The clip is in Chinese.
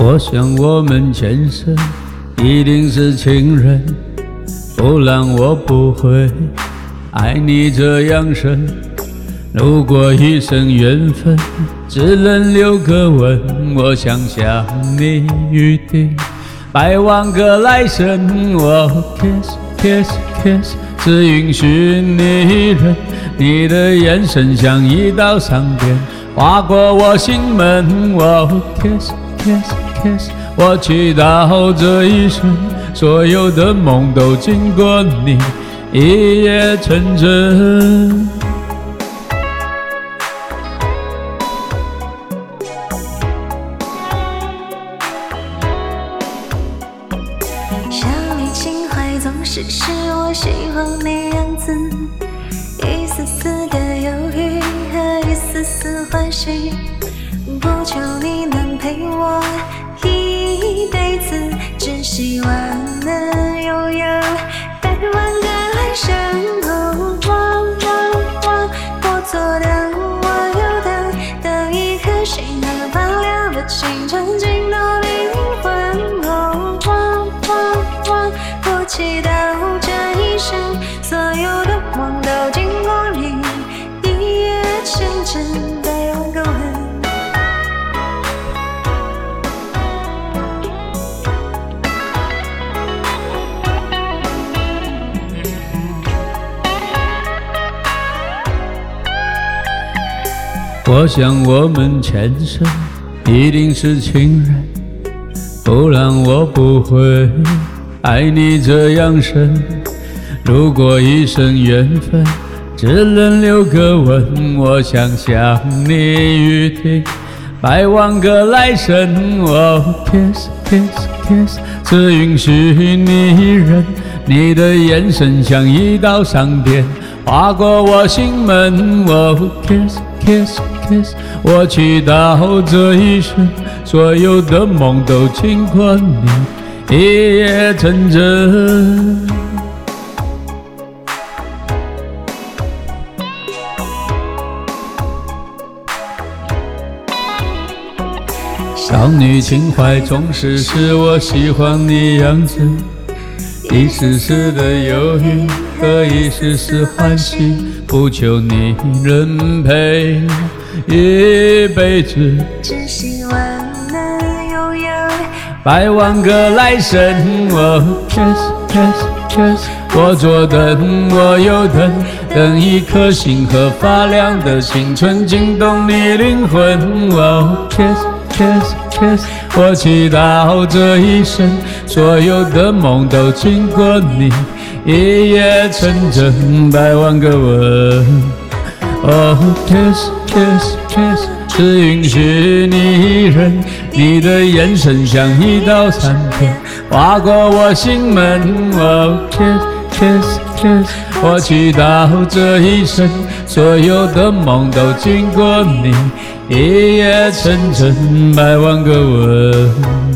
我想我们前生一定是情人，不然我不会爱你这样深。如果一生缘分只能留个吻，我想向你预定100万个来生。我 kiss kiss kiss， 只允许你忍，你的眼神像一道闪电划过我心门。我 kiss kiss kiss， 我祈祷这一生所有的梦都经过你一夜成真。 想你情怀总是我喜欢你样子，一丝丝的犹豫和一丝丝欢喜，不求你能陪我一辈子，只希望能拥有100万个来生。我左等，我右等，等一颗星河发亮的清晨进到灵魂。我祈祷这一生所有的梦都经过你一夜成真，100万个吻。 我想我们前生一定是情人，不然我不会爱你这样深。如果一生缘分只能留个吻，我想向你预定100万个来生。我 kiss kiss kiss， 只允许你忍，你的眼神像一道闪电划过我心门。我 kiss kiss kiss， 我祈祷这一生所有的梦都经过你一夜成真。少女情怀总是我喜欢你样子，一丝丝的犹豫和一丝丝欢喜，不求你能陪一辈子， 只希望能拥有 100万个来生。我 kiss kiss kiss， 我左等，我右等，等一颗星河发亮的青春惊动你灵魂。我 kiss kiss kiss， 我祈祷这一生所有的梦都经过你一夜成真，100万个吻。Oh kiss kiss kiss， 只允许你忍，你的眼神像一道闪电划过我心门。Oh kiss kiss kiss， 我祈祷这一生所有的梦都经过你一夜成真，100万个吻。